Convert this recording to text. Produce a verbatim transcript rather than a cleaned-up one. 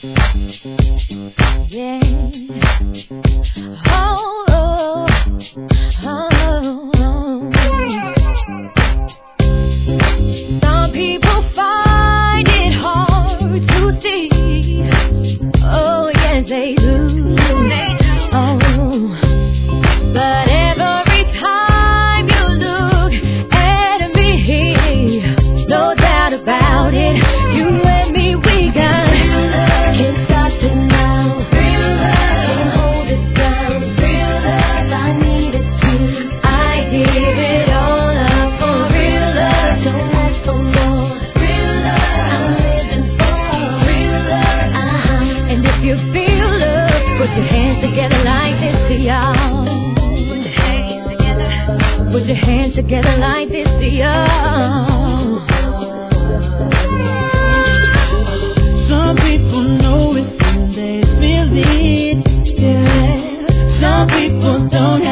Yeah. Oh, oh, oh, oh. Some people find it hard to see. Oh, yes, they do. Oh, but every time you look at me, no doubt about it, you and me, we got can't stop it now. Can't hold it down. I need it too. I give it all up for real love. Don't ask for more. Real love, I'm living for real love. Uh-huh. And if you feel love, put your hands together like this to y'all. Put your hands together. Put your hands together like this to y'all. Some people know it and they feel it. Yeah. Some people don't have